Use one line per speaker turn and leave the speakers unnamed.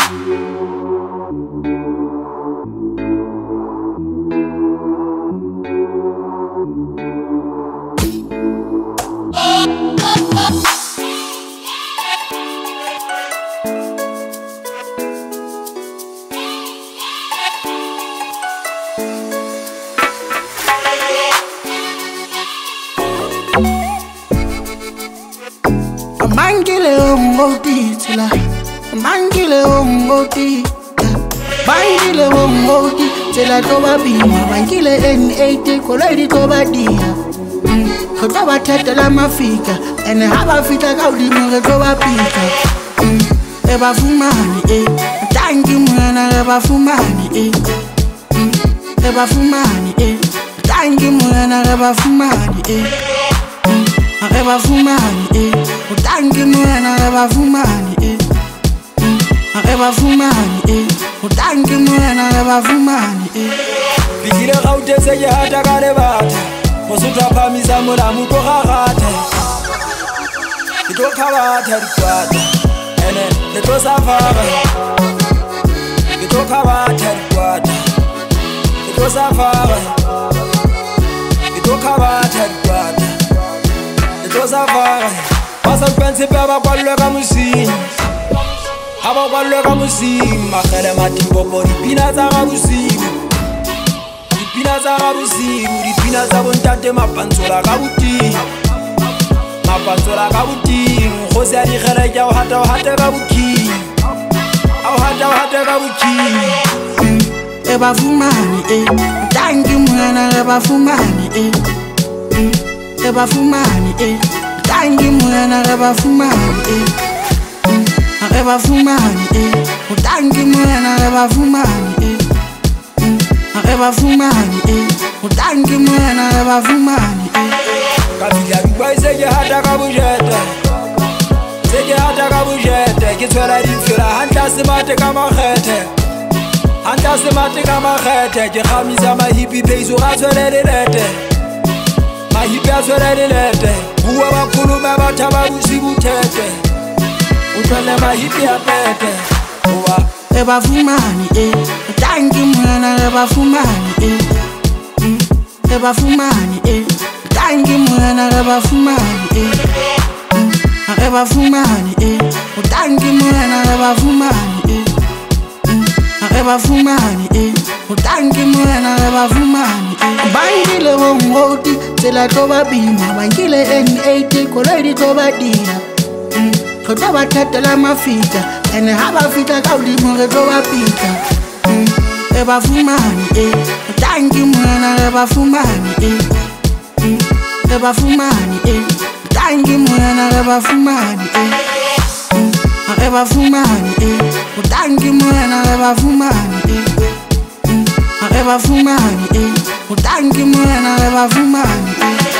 Mangile ongoti tila, mangile ongoti, mangile ongoti tila toba bima, mangile N80 koledi toba dia. Toba tete la mafika, ene haba fita kaudi mure toba pika. Eba fumani tangi mwana eba fumani eba fumani tangi mwana eba fumani Eba fumani utangi mwana eba fumani eba fumani utangi mwana eba fumani
Bigile gaute se ya hata kare bata Mosutra pamisa mura muko gagate Ito kabata rikwata Ene neto safara Ito kabata rikwata Ito safara Ito kabata rikwata Pasa pensi pe aba kwalwe ka musini Aba kwalwe ka musini Makele matimbo po ripina za ka busimu Ripina za ka busimu Ripina za bontate mapansola ka buti Mapansola ka buti Nkhosi ya dikhere ke o hate ka buki Au hate ka buki
Eba fumani Tangi mwana eba fumani Eba fumani tangi mwana eba fumani eba fumani tangi mwana eba fumani eba fumani tangi mwana eba fumani
Kabila Dubai seke hata kabujete Seke hata kabujete Kitwela rifira hanta simate kama khete Hanta simate kama khete Kikhamisa mahipi peiso gatwele lete Mahipi atwele lete Uwa wakulume bataba busibu tete Utwele mahipi atete Uwa
Eba fumani tangi mwana eba fumani Eba fumani tangi mwana eba fumani Eba fumani tangi mwana eba fumani Eba fumani tangi mwana eba fumani Bangile wongoti tela toba bima Bangile N80 koledi toba dia Toba tete la mafika ene haba fita kaudi mure toba pika Eba fumani tangi mwana eba fumani Eba fumani tangi mwana eba fumani Eba fumani tangi mwana eba fumani Eba fumani tangi mwana eba fumani